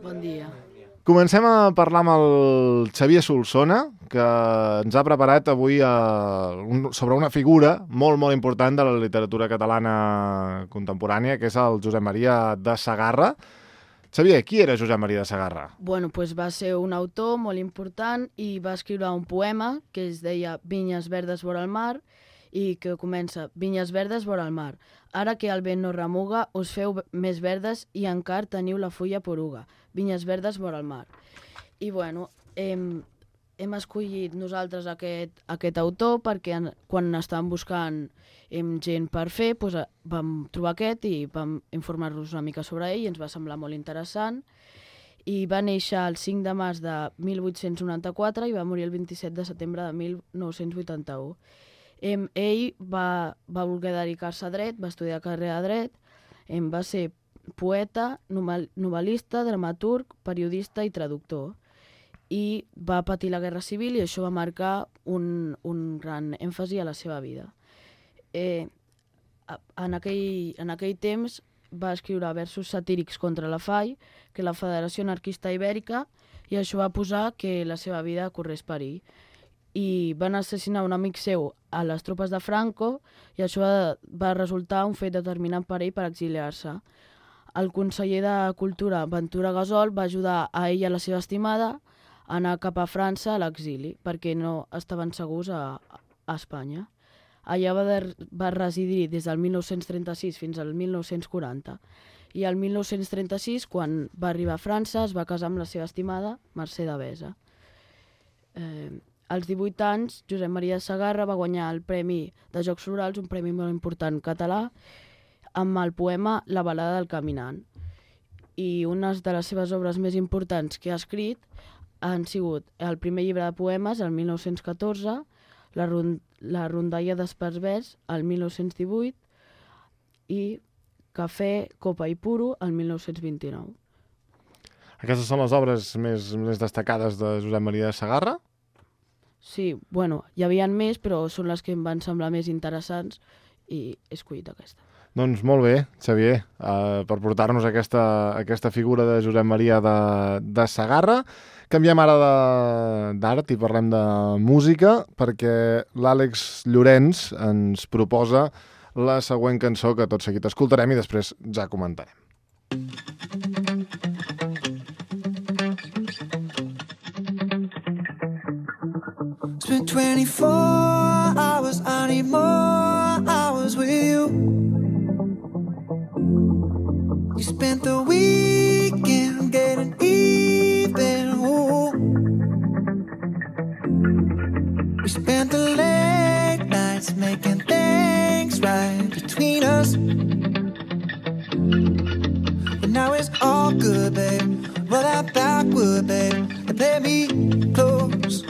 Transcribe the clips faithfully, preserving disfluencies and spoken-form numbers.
Bon dia. Comencem a parlar amb el Xavier Solsona, que ens ha preparat avui uh, un, sobre una figura molt, molt important de la literatura catalana contemporània, que és el Josep Maria de Segarra. Xavier, qui era Josep Maria de Segarra? Bueno, pues va ser un autor molt important i va escriure un poema que es deia Vinyes verdes vora el mar i que comença Vinyes verdes vora el mar. Ara que el vent no remuga, us feu més verdes i encara teniu la fulla poruga. Vinyes verdes vora el mar. I bueno, hem, hem escollit nosaltres aquest, aquest autor perquè en, quan estàvem buscant hem, gent per fer, doncs, vam trobar aquest i vam informar-nos una mica sobre ell i ens va semblar molt interessant. I va néixer el cinc de març de mil vuit-cents noranta-quatre i va morir el vint-i-set de setembre de mil nou-cents vuitanta-u. Em, ell va, va voler dedicar-se a dret, va estudiar carrera de dret, em, va ser poeta, novel·lista, dramaturg, periodista i traductor. I va patir la Guerra Civil i això va marcar un, un gran èmfasi a la seva vida. Eh, en, aquell, en aquell temps va escriure versos satírics contra la F A I, que la Federació Anarquista Ibèrica, i això va posar que la seva vida corrés perill. I van assassinar un amic seu a les tropes de Franco i això va, va resultar un fet determinant per ell per exiliar-se. El conseller de Cultura, Ventura Gasol, va ajudar a ell i a la seva estimada a anar cap a França a l'exili, perquè no estaven segurs a, a Espanya. Allà va, de, va residir des del mil nou-cents trenta-sis fins al mil nou-cents quaranta. I el mil nou-cents trenta-sis, quan va arribar a França, es va casar amb la seva estimada Mercè Devesa. Eh, als divuit anys, Josep Maria de Segarra va guanyar el Premi de Jocs Florals, un premi molt important català, amb el poema La balada del caminant. I una de les seves obres més importants que ha escrit han sigut el primer llibre de poemes, el mil nou-cents catorze, la, rond la rondalla d'Espersvers, el mil nou-cents divuit, i Cafè, copa i puro, el mil nou-cents vint-i-nou. Aquestes són les obres més, més destacades de Josep Maria de Segarra? Sí, bueno, hi havia més, però són les que em van semblar més interessants i he escollit aquesta. Doncs molt bé, Xavier, uh, per portar-nos aquesta, aquesta figura de Josep Maria de, de Segarra. Canviem ara d'art i parlem de música, perquè l'Àlex Llorenç ens proposa la següent cançó que tot seguit escoltarem i després ja comentarem. Spent twenty-four hours, I need more hours with you. You spent the weekend getting even, ooh. We spent the late nights making things right between us. But now it's all good, babe. Roll that backward, babe, and play me close.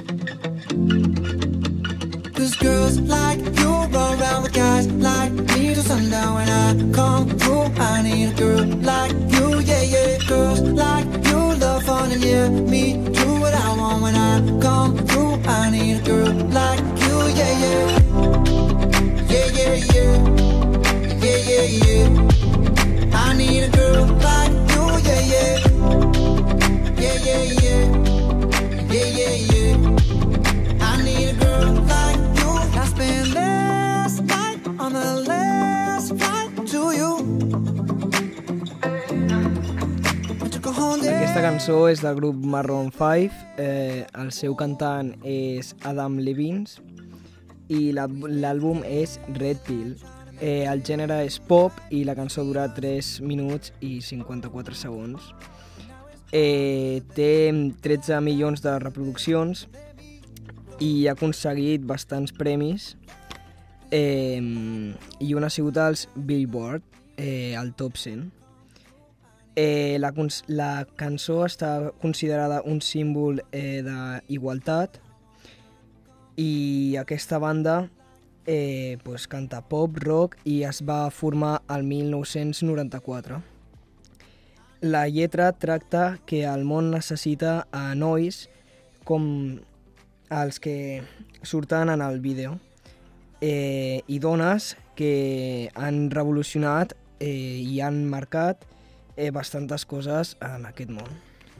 Cause girls like you run around with guys like me till sundown. When I come through, I need a girl like you, yeah, yeah. Girls like you love fun and yeah, me do what I want. When I come through, I need a girl like you, yeah, yeah. Yeah, yeah, yeah. Yeah, yeah, yeah. I need a girl like you, yeah, yeah. Yeah, yeah, yeah. Yeah, yeah, yeah. I need a girl like you. I spent last night on the last flight to you. Aquesta cançó és del grup Maroon five, eh, el seu cantant és Adam Levine i l'àlbum és Red Pill. Eh, el gènere és pop i la cançó dura tres minuts i cinquanta-quatre segons. Eh, té tretze milions de reproduccions i ha aconseguit bastants premis eh, i un ha sigut als Billboard, eh, al top cent. Eh, la, la cançó està considerada un símbol eh, d'igualtat i aquesta banda eh, pues, canta pop, rock i es va formar al mil nou-cents noranta-quatre. La lletra tracta que el món necessita a nois com els que surten en el vídeo eh, i dones que han revolucionat eh, i han marcat eh, bastantes coses en aquest món.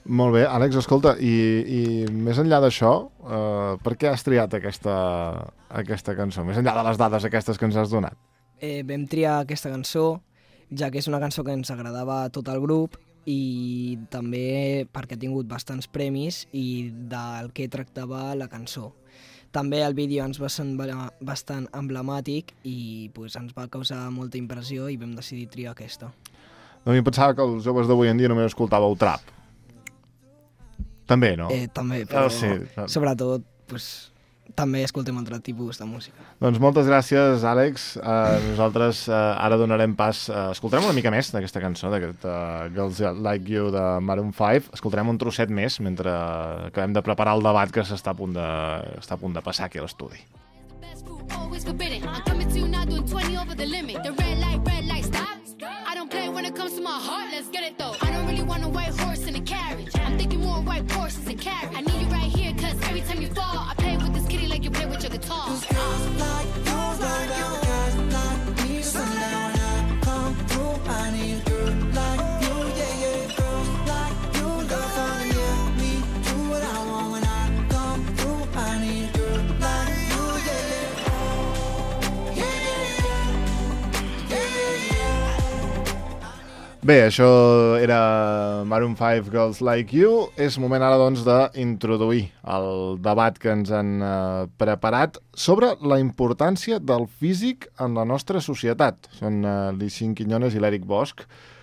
Molt bé, Àlex, escolta, i, i més enllà d'això, uh, per què has triat aquesta, aquesta cançó? Més enllà de les dades aquestes que ens has donat. Eh, vam triar aquesta cançó, ja que és una cançó que ens agradava a tot el grup i també perquè ha tingut bastants premis i del que tractava la cançó. També el vídeo ens va semblar bastant emblemàtic i pues, ens va causar molta impressió i vam decidir triar aquesta. No, jo pensava que els joves d'avui en dia només escoltàveu trap. També, no? Eh, també, però Ah, sí. sobretot pues, també escoltem altre tipus de música. Doncs moltes gràcies, Àlex. Uh, nosaltres uh, ara donarem pas... Uh, escoltarem una mica més d'aquesta cançó, d'aquest uh, Girls Like You de Maroon five. Escoltarem un trosset més mentre acabem de preparar el debat que s'està a punt de, està a punt de passar aquí a l'estudi. Always forbidden. I'm coming to you now doing twenty over the limit. The red light, red light, stop. I don't play when it comes to my heart. Let's get it though. I don't really want a white horse in a carriage. I'm thinking more white horses and carriage. I need you right here, cause every time you fall, I play with this kitty like you play with your guitar. Girls like you, like you, guys like me. Sundown when I come through, I need a girl like you, yeah, yeah. Girls like you, love fun, yeah. Me do what I want when I come through, I need a girl like you, yeah, yeah. Yeah, yeah, yeah. Yeah, yeah, yeah. Bé, això era Maroon five, Girls Like You. És moment ara, doncs, d'introduir el debat que ens han eh, preparat sobre la importància del físic en la nostra societat. Són eh, l'Ixin Quiñones i l'Eric Bosch.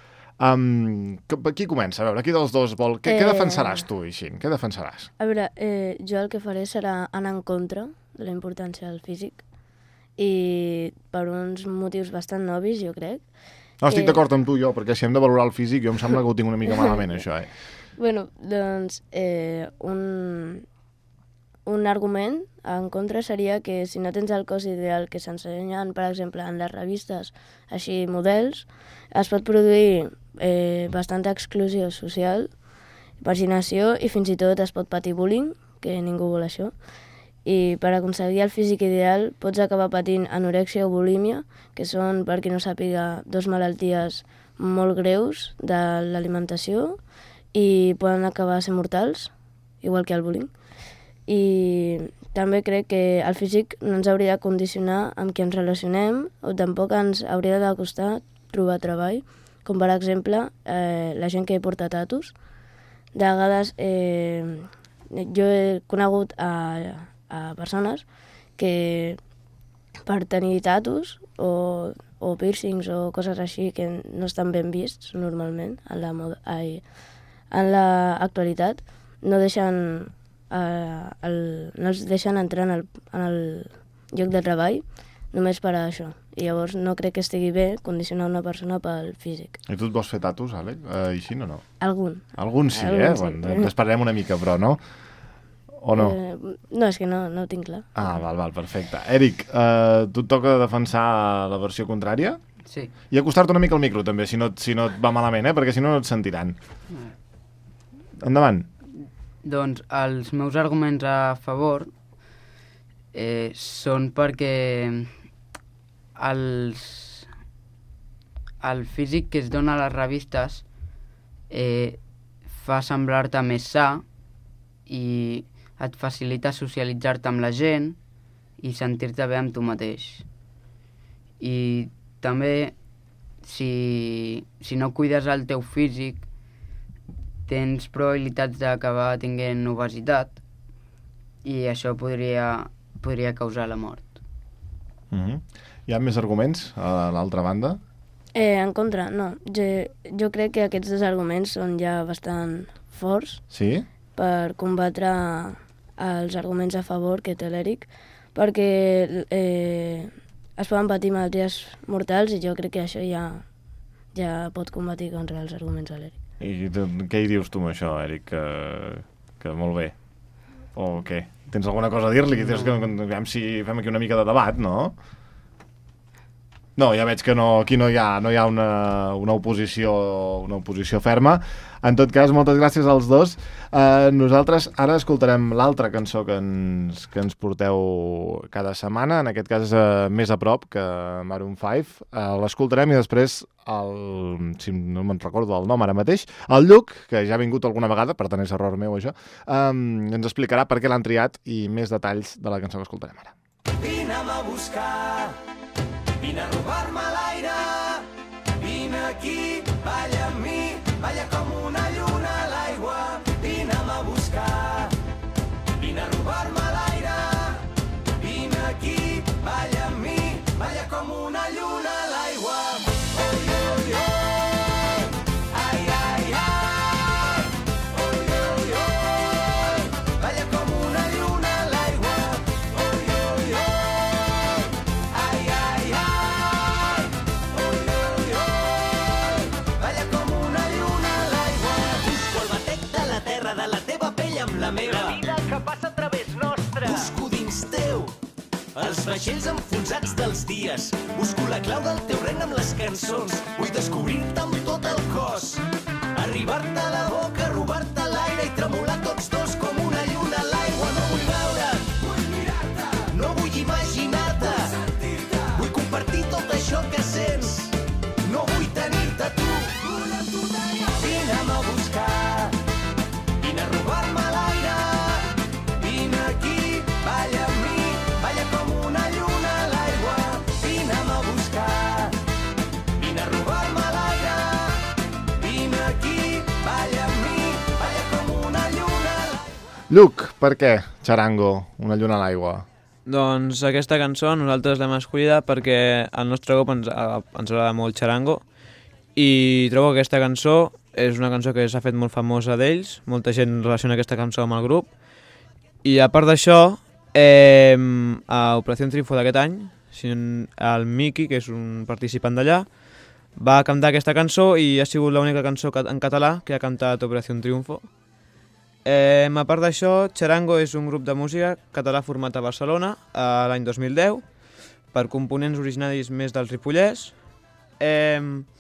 Um, qui comença? A veure, qui dels dos vol... Què, eh... què defensaràs tu, Ixin? Què defensaràs? A veure, eh, jo el que faré serà anar en contra de la importància del físic i per uns motius bastant obvis, jo crec. No, estic Eh, d'acord amb tu, jo, perquè si hem de valorar el físic, jo em sembla que ho tinc una mica malament, això, eh? Bueno, doncs eh, un, un argument en contra seria que si no tens el cos ideal que s'ensenyen, per exemple, en les revistes, així models, es pot produir eh, bastanta exclusió social, marginació i fins i tot es pot patir bullying, que ningú vol això. I per aconseguir el físic ideal pots acabar patint anorèxia o bulímia, que són, per qui no sàpiga, dos malalties molt greus de l'alimentació i poden acabar sent mortals, igual que el bullying. I també crec que el físic no ens hauria de condicionar amb qui ens relacionem o tampoc ens hauria de costar trobar treball, com per exemple eh, la gent que porta tatus. De vegades eh, jo he conegut a a persones que per tenir tatus o, o piercings o coses així que no estan ben vists normalment en la, moda, ai, en la actualitat no deixen, eh, el, no els deixen entrar en el, en el lloc de treball només per a això. I llavors no crec que estigui bé condicionar una persona pel físic. I tu et vols fer tatus, Àlex? Uh, Així o no? Algun. Algun sí, Algun eh? sí. Bueno, esperarem una mica, però no? O no? Eh, no, és que no, no ho tinc clar. Ah, val, val, perfecte. Eric, uh, tu et toca defensar la versió contrària? Sí. I acostar-te una mica al micro, també, si no, si no et va malament, eh? Perquè si no, no et sentiran. Endavant. Doncs els meus arguments a favor eh, són perquè els, el físic que es dona a les revistes eh, fa semblar-te més sa i et facilita socialitzar-te amb la gent i sentir-te bé amb tu mateix. I també, si, si no cuides el teu físic, tens probabilitats d'acabar tinguent obesitat i això podria, podria causar la mort. Uh-huh. Hi ha més arguments a l'altra banda? Eh, en contra, no. Jo, jo crec que aquests dos arguments són ja bastant forts Sí? per combatre els arguments a favor que té l'Eric, perquè eh, es poden patir malalties mortals i jo crec que això ja, ja pot combatir contra els arguments de l'Eric. I tu, què hi dius tu amb això, Eric? Que, que molt bé. O què? Tens alguna cosa a dir-li? Tens que, aviam si fem aquí una mica de debat, no? No, ja veig que no, aquí no hi ha, no hi ha una, una, oposició, una oposició ferma. En tot cas, moltes gràcies als dos. Uh, nosaltres ara escoltarem l'altra cançó que ens, que ens porteu cada setmana. En aquest cas és uh, més a prop que Maroon cinc. Uh, L'escoltarem i després, el, si no me'n recordo el nom ara mateix, el Lluc, que ja ha vingut alguna vegada, per tant és error meu això, um, ens explicarà per què l'han triat i més detalls de la cançó que escoltarem ara. Vine'm a buscar, vine a robar-me l'aire, vine aquí, balla amb mi, balla com una lluna a l'aigua. Vine'm a buscar, vine a robar-me l'aire, vine aquí, balla amb mi, balla com una lluna a l'aigua. Oi, oi, oi, ai, ai, ai, oi, oi, oi, balla com una lluna a l'aigua. Oi, oi, oi, ai, ai, ai, oi, oi, oi, balla com una lluna a l'aigua. Busco el batec de la terra, de la teva pell amb la meva. La vida que passa a través nostre. Busco dins teu els vaixells enfonsats dels dies. Busco la clau del teu regne amb les cançons. Vull descobrir-te amb tot el cos. Arribar-te a la boca, robar-te l'aire i tremolar tots dos com una lluna a l'aigua. No vull veure't, vull mirar-te. No vull imaginar-te, vull sentir-te. Vull compartir tot això que sents. No vull tenir-te tu. Vull amb tu tenir. Vine'm a buscar, vine a robar-me l'aire. Vine aquí, balla amb mi, balla com una lluna a l'aigua. Vine'm a buscar, vine a robar-me l'aire. Vine aquí, balla amb mi, balla com una lluna a l'aigua. Lluc, per què Charango, una lluna a l'aigua? Doncs aquesta cançó nosaltres l'hem escollida perquè al nostre grup ens, a, ens agrada molt Charango i trobo que aquesta cançó és una cançó que s'ha fet molt famosa d'ells, molta gent relaciona aquesta cançó amb el grup i a part d'això, eh, a Operació Triunfo d'aquest any, el Miki, que és un participant d'allà, va cantar aquesta cançó i ha sigut l'única cançó en català que ha cantat Operació Triunfo. Eh, a part d'això, Charango és un grup de música català format a Barcelona eh, l'any dos mil deu per components originaris més del Ripollès. Eh,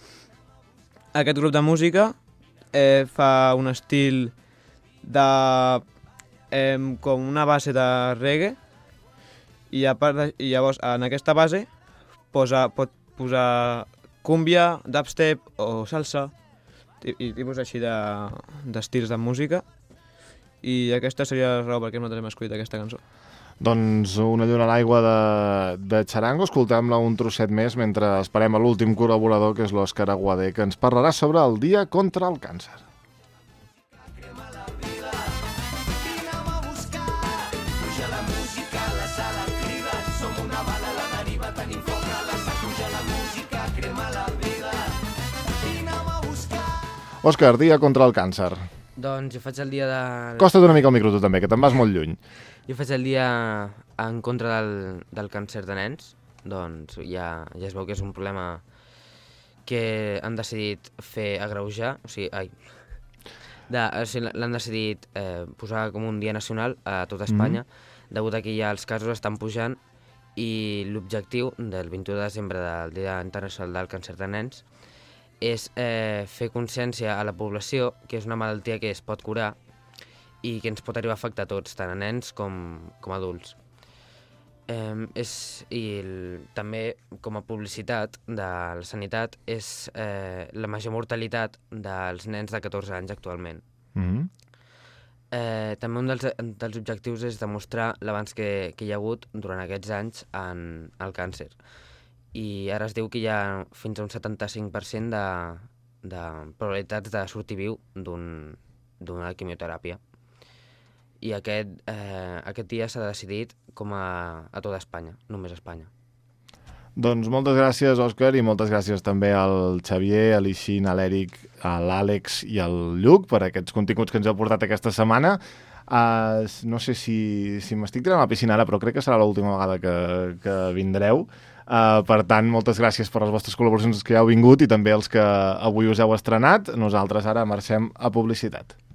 aquest grup de música eh, fa un estil de eh, com una base de reggae i, a part de, i llavors en aquesta base posa, pot posar cúmbia, dubstep o salsa i, i tipus així d'estils de, de música. I aquesta seria la raó per què nosaltres hem escollit aquesta cançó. Doncs una lluna a l'aigua de, de Charango, escoltem-la un trosset més mentre esperem a l'últim col·laborador, que és l'Òscar Aguadé, que ens parlarà sobre el Dia contra el Càncer. Vine'm a buscar, puja la música, la sala crida, som una bala a la deriva, tenim foc a la sac, puja la música, crema la vida. Vine'm a buscar. Òscar, Dia contra el Càncer. Doncs jo faig el dia de... Costa't una mica el micro tu també, que te'n vas molt lluny. Jo faig el dia en contra del, del càncer de nens. Doncs ja, ja es veu que és un problema que han decidit fer agreujar, o sigui, ai, de, o sigui, l'han decidit eh, posar com un dia nacional a tota Espanya, mm-hmm. degut a que ja els casos estan pujant i l'objectiu del vint-i-u de desembre del Dia Internacional del Càncer de Nens és eh, fer consciència a la població que és una malaltia que es pot curar i que ens pot arribar a afectar a tots, tant a nens com, com a adults. Eh, és, I el, també, com a publicitat de la sanitat, és eh, la major mortalitat dels nens de catorze anys actualment. Mm-hmm. eh, també un dels, dels objectius és demostrar l'avanç que, que hi ha hagut durant aquests anys en el càncer. I ara es diu que hi ha fins a un setanta-cinc per cent de, de probabilitats de sortir viu d'una quimioteràpia. I aquest, eh, aquest dia s'ha decidit com a, a tota Espanya, només a Espanya. Doncs moltes gràcies, Òscar, i moltes gràcies també al Xavier, a l'Ixin, a l'Eric, a l'Àlex i al Lluc per aquests continguts que ens heu portat aquesta setmana. Uh, no sé si, si m'estic tirant a la piscina ara, però crec que serà l'última vegada que, que vindreu. Uh, per tant, moltes gràcies per les vostres col·laboracions que ja heu vingut i també els que avui us heu estrenat. Nosaltres ara marxem a publicitat.